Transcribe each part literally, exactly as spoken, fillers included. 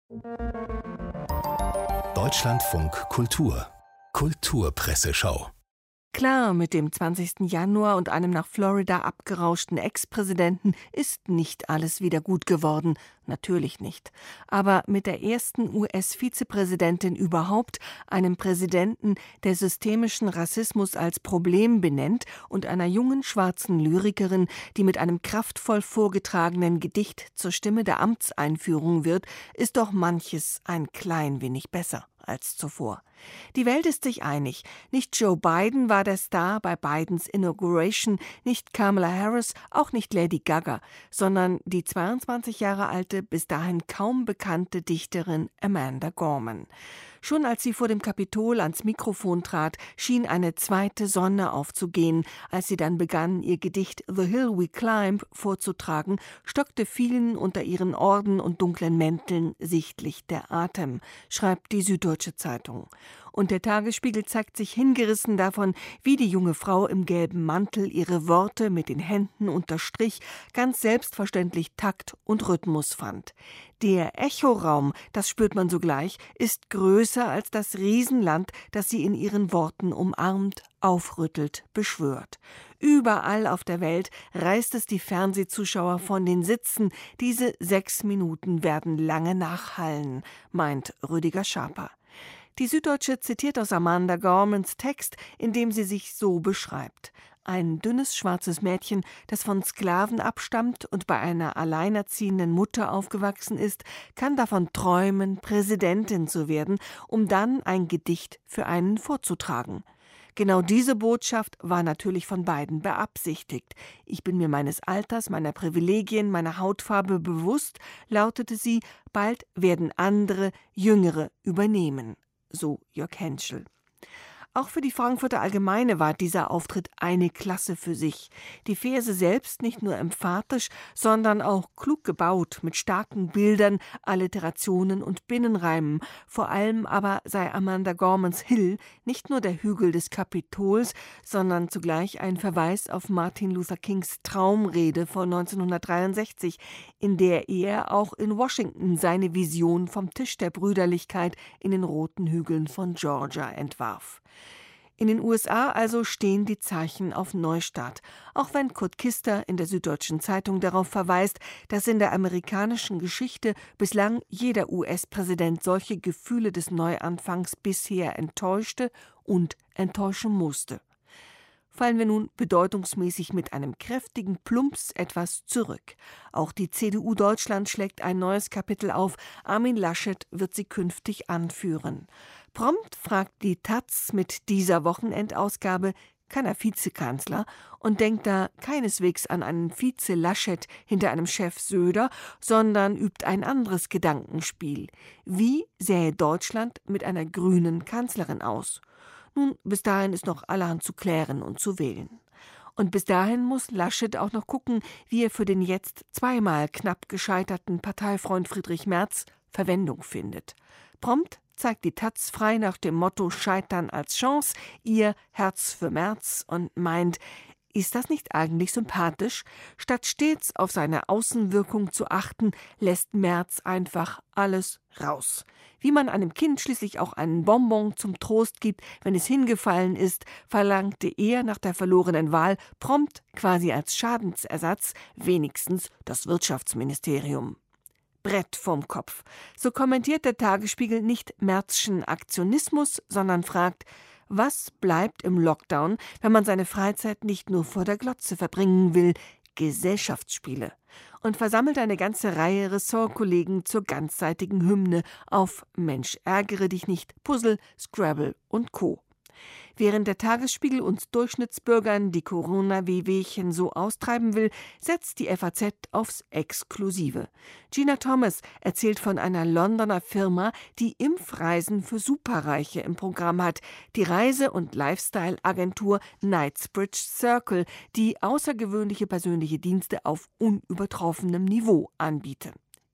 Deutschlandfunk Kultur Kulturpresseschau. Klar, mit dem zwanzigsten Januar und einem nach Florida abgerauschten Ex-Präsidenten ist nicht alles wieder gut geworden. Natürlich nicht. Aber mit der ersten U S-Vizepräsidentin überhaupt, einem Präsidenten, der systemischen Rassismus als Problem benennt, und einer jungen schwarzen Lyrikerin, die mit einem kraftvoll vorgetragenen Gedicht zur Stimme der Amtseinführung wird, ist doch manches ein klein wenig besser als zuvor. Die Welt ist sich einig. Nicht Joe Biden war der Star bei Bidens Inauguration, nicht Kamala Harris, auch nicht Lady Gaga, sondern die zweiundzwanzig Jahre alte, bis dahin kaum bekannte Dichterin Amanda Gorman. Schon als sie vor dem Kapitol ans Mikrofon trat, schien eine zweite Sonne aufzugehen. Als sie dann begann, ihr Gedicht The Hill We Climb vorzutragen, stockte vielen unter ihren Orden und dunklen Mänteln sichtlich der Atem, schreibt die Süddeutsche Zeitung. Und der Tagesspiegel zeigt sich hingerissen davon, wie die junge Frau im gelben Mantel ihre Worte mit den Händen unterstrich, ganz selbstverständlich Takt und Rhythmus fand. Der Echoraum, das spürt man sogleich, ist größer als das Riesenland, das sie in ihren Worten umarmt, aufrüttelt, beschwört. Überall auf der Welt reißt es die Fernsehzuschauer von den Sitzen. Diese sechs Minuten werden lange nachhallen, meint Rüdiger Schaper. Die Süddeutsche zitiert aus Amanda Gormans Text, in dem sie sich so beschreibt. Ein dünnes, schwarzes Mädchen, das von Sklaven abstammt und bei einer alleinerziehenden Mutter aufgewachsen ist, kann davon träumen, Präsidentin zu werden, um dann ein Gedicht für einen vorzutragen. Genau diese Botschaft war natürlich von beiden beabsichtigt. Ich bin mir meines Alters, meiner Privilegien, meiner Hautfarbe bewusst, lautete sie, bald werden andere, Jüngere übernehmen. So Jörg Henschel. Auch für die Frankfurter Allgemeine war dieser Auftritt eine Klasse für sich. Die Verse selbst nicht nur emphatisch, sondern auch klug gebaut, mit starken Bildern, Alliterationen und Binnenreimen. Vor allem aber sei Amanda Gormans Hill nicht nur der Hügel des Kapitols, sondern zugleich ein Verweis auf Martin Luther Kings Traumrede von neunzehnhundertdreiundsechzig, in der er auch in Washington seine Vision vom Tisch der Brüderlichkeit in den roten Hügeln von Georgia entwarf. In den U S A also stehen die Zeichen auf Neustart, auch wenn Kurt Kister in der Süddeutschen Zeitung darauf verweist, dass in der amerikanischen Geschichte bislang jeder U S-Präsident solche Gefühle des Neuanfangs bisher enttäuschte und enttäuschen musste. Fallen wir nun bedeutungsmäßig mit einem kräftigen Plumps etwas zurück. Auch die C D U Deutschland schlägt ein neues Kapitel auf. Armin Laschet wird sie künftig anführen. Prompt fragt die Taz mit dieser Wochenendausgabe, kann er Vizekanzler, und denkt da keineswegs an einen Vize Laschet hinter einem Chef Söder, sondern übt ein anderes Gedankenspiel. Wie sähe Deutschland mit einer grünen Kanzlerin aus? Nun, bis dahin ist noch allerhand zu klären und zu wählen. Und bis dahin muss Laschet auch noch gucken, wie er für den jetzt zweimal knapp gescheiterten Parteifreund Friedrich Merz Verwendung findet. Prompt zeigt die Taz frei nach dem Motto Scheitern als Chance ihr Herz für Merz und meint, ist das nicht eigentlich sympathisch? Statt stets auf seine Außenwirkung zu achten, lässt Merz einfach alles raus. Wie man einem Kind schließlich auch einen Bonbon zum Trost gibt, wenn es hingefallen ist, verlangte er nach der verlorenen Wahl prompt, quasi als Schadensersatz, wenigstens das Wirtschaftsministerium. Brett vorm Kopf. So kommentiert der Tagesspiegel nicht Merzschen Aktionismus, sondern fragt, was bleibt im Lockdown, wenn man seine Freizeit nicht nur vor der Glotze verbringen will? Gesellschaftsspiele. Und versammelt eine ganze Reihe Ressortkollegen zur ganzseitigen Hymne auf Mensch, ärgere dich nicht, Puzzle, Scrabble und Co. Während der Tagesspiegel uns Durchschnittsbürgern die Corona-Wehwehchen so austreiben will, setzt die F A Z aufs Exklusive. Gina Thomas erzählt von einer Londoner Firma, die Impfreisen für Superreiche im Programm hat, die Reise- und Lifestyle-Agentur Knightsbridge Circle, die außergewöhnliche persönliche Dienste auf unübertroffenem Niveau anbietet.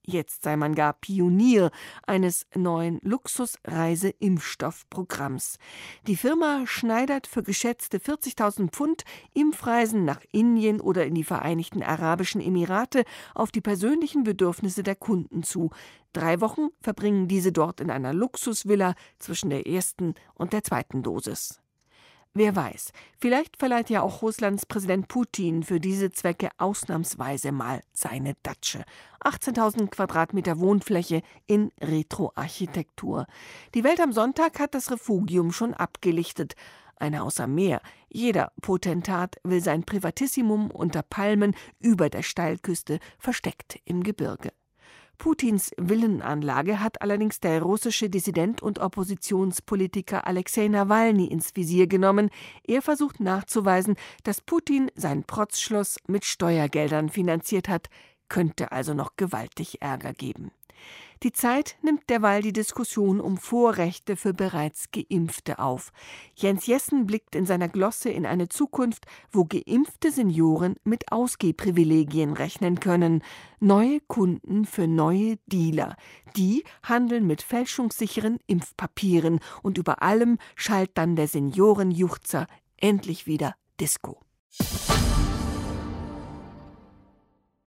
Jetzt sei man gar Pionier eines neuen Luxusreise-Impfstoffprogramms. Die Firma schneidert für geschätzte vierzigtausend Pfund Impfreisen nach Indien oder in die Vereinigten Arabischen Emirate auf die persönlichen Bedürfnisse der Kunden zu. Drei Wochen verbringen diese dort in einer Luxusvilla zwischen der ersten und der zweiten Dosis. Wer weiß, vielleicht verleiht ja auch Russlands Präsident Putin für diese Zwecke ausnahmsweise mal seine Datsche. achtzehntausend Quadratmeter Wohnfläche in Retro-Architektur. Die Welt am Sonntag hat das Refugium schon abgelichtet. Eine außer mehr. Jeder Potentat will sein Privatissimum unter Palmen über der Steilküste, versteckt im Gebirge. Putins Villenanlage hat allerdings der russische Dissident und Oppositionspolitiker Alexei Nawalny ins Visier genommen. Er versucht nachzuweisen, dass Putin sein Protzschloss mit Steuergeldern finanziert hat, könnte also noch gewaltig Ärger geben. Die Zeit nimmt derweil die Diskussion um Vorrechte für bereits Geimpfte auf. Jens Jessen blickt in seiner Glosse in eine Zukunft, wo geimpfte Senioren mit Ausgehprivilegien rechnen können. Neue Kunden für neue Dealer. Die handeln mit fälschungssicheren Impfpapieren und über allem schallt dann der Seniorenjuchzer endlich wieder Disco.